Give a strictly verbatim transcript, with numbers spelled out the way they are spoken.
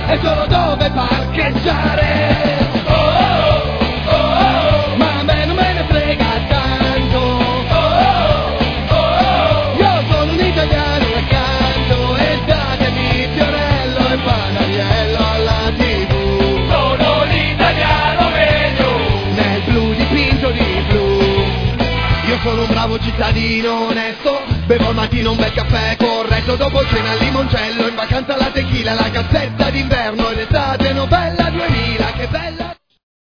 e solo dove parcheggiare. Oh, oh, oh, oh, ma a me non me ne frega tanto. Oh, oh, oh, io sono un italiano e canto, e datemi fiorello e panariello alla tivù. Sono l'italiano meglio Nel blu dipinto di blu. Io sono un bravo cittadino onesto, bevo al mattino un bel caffè corretto, dopo cena al limoncello, in vacanza la tequila, la cazzetta d'inverno ed estate novella duemila, che bella.